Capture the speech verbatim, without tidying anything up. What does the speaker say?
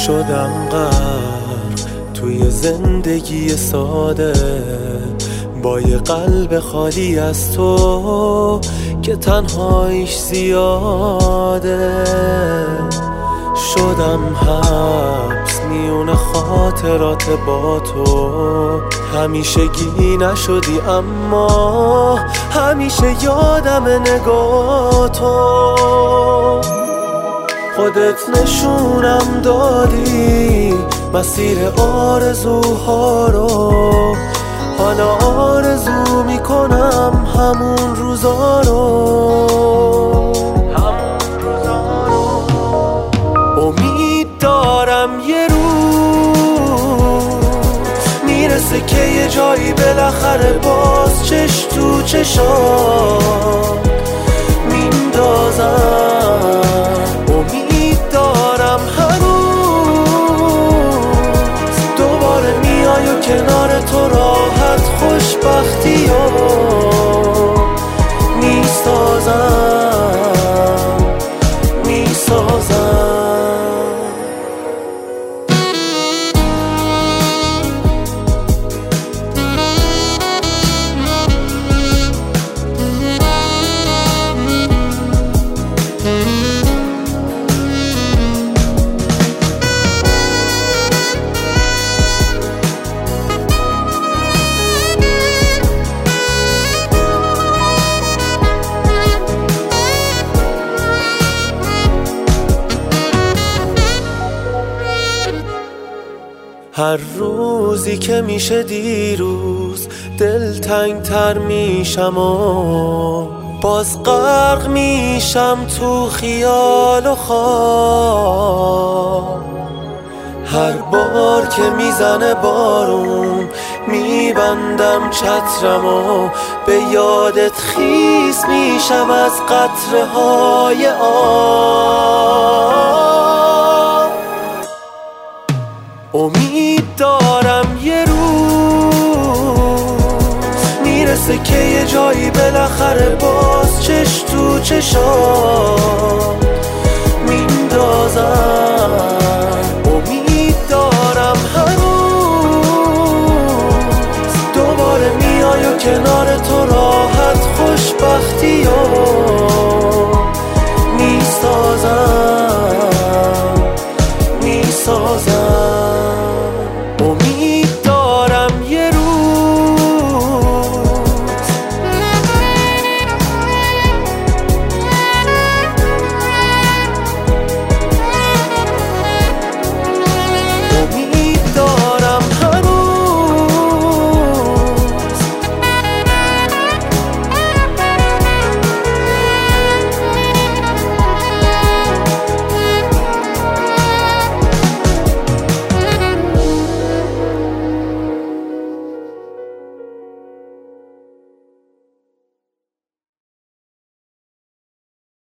شدم غرق توی زندگی ساده، با یه قلب خالی از تو که تنهاییش زیاده. شدم حبس میون خاطرات با تو، همیشگی نشدی اما همیشه یادم نگاه تو. خودت نشونم دادی مسیر آرزوها رو، حالا آرزو میکنم همون روزا رو. امید دارم یه روز میرسه که یه جایی بالاخره باز چش تو چشام میندازم. امید دارم هنوز دوباره میای و کنار تو راحت خوشبختی رو میسازم میسازم. هر روزی که میشه دیروز دلتنگ تر میشم و باز غرق میشم تو خیال و خواب. هر بار که میزنه بارون میبندم چترم و به یادت خیس میشم از قطره های آب. امید دارم یه روز میرسه که یه جایی بالاخره باز چش تو چشام میندازم. امید دارم هنوز دوباره میای و کنار تو راحت خوشبختی رو